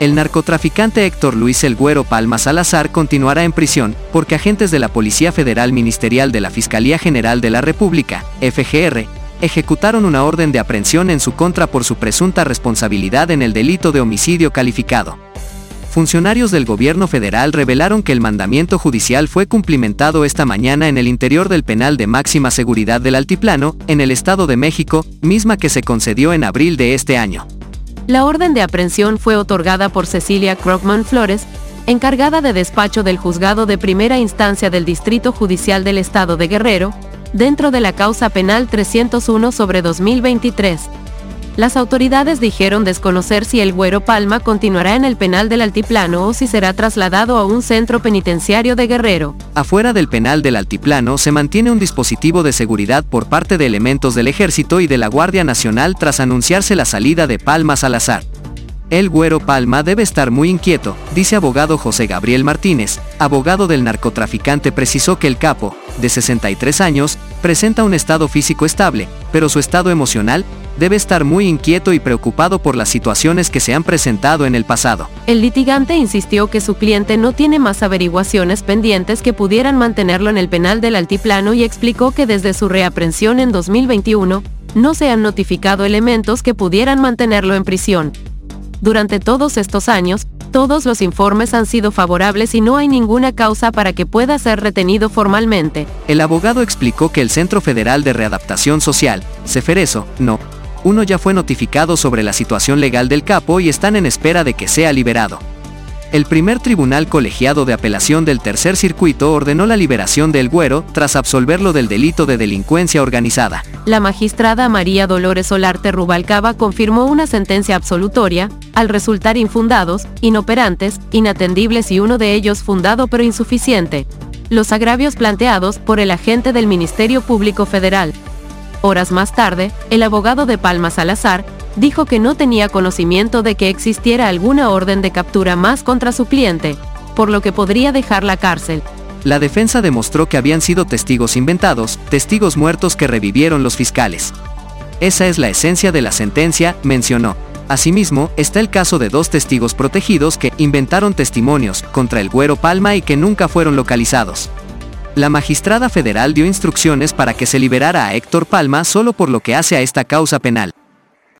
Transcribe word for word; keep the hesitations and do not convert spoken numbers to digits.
El narcotraficante Héctor Luis El Güero Palma Salazar continuará en prisión, porque agentes de la Policía Federal Ministerial de la Fiscalía General de la República, F G R, ejecutaron una orden de aprehensión en su contra por su presunta responsabilidad en el delito de homicidio calificado. Funcionarios del gobierno federal revelaron que el mandamiento judicial fue cumplimentado esta mañana en el interior del penal de máxima seguridad del Altiplano, en el Estado de México, misma que se concedió en abril de este año. La orden de aprehensión fue otorgada por Cecilia Krogman Flores, encargada de despacho del Juzgado de Primera Instancia del Distrito Judicial del Estado de Guerrero, dentro de la causa penal trescientos uno sobre dos mil veintitrés. Las autoridades dijeron desconocer si El Güero Palma continuará en el penal del Altiplano o si será trasladado a un centro penitenciario de Guerrero. Afuera del penal del Altiplano se mantiene un dispositivo de seguridad por parte de elementos del Ejército y de la Guardia Nacional tras anunciarse la salida de Palma Salazar. El Güero Palma debe estar muy inquieto, dice abogado José Gabriel Martínez, abogado del narcotraficante. Precisó que el capo, de sesenta y tres años, presenta un estado físico estable, pero su estado emocional debe estar muy inquieto y preocupado por las situaciones que se han presentado en el pasado. El litigante insistió que su cliente no tiene más averiguaciones pendientes que pudieran mantenerlo en el penal del Altiplano y explicó que desde su reaprehensión en dos mil veintiuno, no se han notificado elementos que pudieran mantenerlo en prisión. Durante todos estos años, todos los informes han sido favorables y no hay ninguna causa para que pueda ser retenido formalmente. El abogado explicó que el Centro Federal de Readaptación Social, CEFERESO, no. Uno ya fue notificado sobre la situación legal del capo y están en espera de que sea liberado. El primer tribunal colegiado de apelación del Tercer Circuito ordenó la liberación de El Güero tras absolverlo del delito de delincuencia organizada. La magistrada María Dolores Solarte Rubalcaba confirmó una sentencia absolutoria, al resultar infundados, inoperantes, inatendibles y uno de ellos fundado pero insuficiente, los agravios planteados por el agente del Ministerio Público Federal. Horas más tarde, el abogado de Palma Salazar dijo que no tenía conocimiento de que existiera alguna orden de captura más contra su cliente, por lo que podría dejar la cárcel. La defensa demostró que habían sido testigos inventados, testigos muertos que revivieron los fiscales. Esa es la esencia de la sentencia, mencionó. Asimismo, está el caso de dos testigos protegidos que inventaron testimonios contra El Güero Palma y que nunca fueron localizados. La magistrada federal dio instrucciones para que se liberara a Héctor Palma solo por lo que hace a esta causa penal.